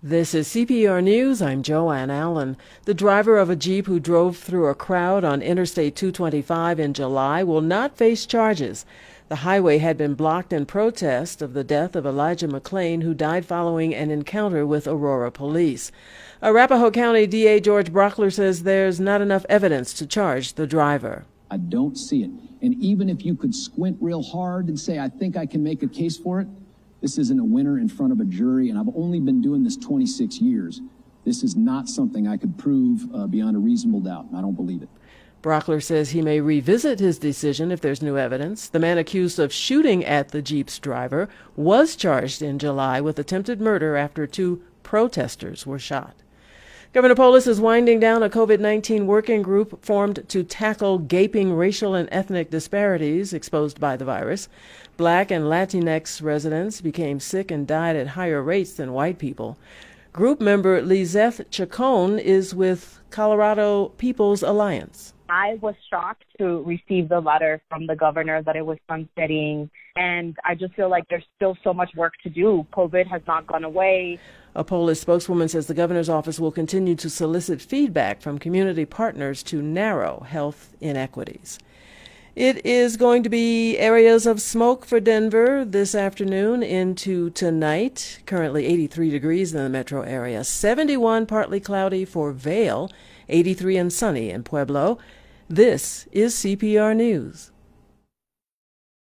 This is CPR News. I'm Joanne Allen. The driver of a Jeep who drove through a crowd on Interstate 225 in July will not face charges. The highway had been blocked in protest of the death of Elijah McClain, who died following an encounter with Aurora police. Arapahoe County DA George Brauchler says there's not enough evidence to charge the driver. I don't see it. And even if you could squint real hard and say, I think I can make a case for it, this isn't a winner in front of a jury, and I've only been doing this 26 years. This is not something I could prove beyond a reasonable doubt. I don't believe it. Brauchler says he may revisit his decision if there's new evidence. The man accused of shooting at the Jeep's driver was charged in July with attempted murder after 2 protesters were shot. Governor Polis is winding down a COVID-19 working group formed to tackle gaping racial and ethnic disparities exposed by the virus. Black and Latinx residents became sick and died at higher rates than white people. Group member Lizeth Chacon is with Colorado People's Alliance. I was shocked to receive the letter from the governor that it was sunsetting, and I just feel like there's still so much work to do. COVID has not gone away. A Polis spokeswoman says the governor's office will continue to solicit feedback from community partners to narrow health inequities. It is going to be areas of smoke for Denver this afternoon into tonight. Currently 83 degrees in the metro area, 71 partly cloudy for Vail, 83 and sunny in Pueblo. This is CPR News.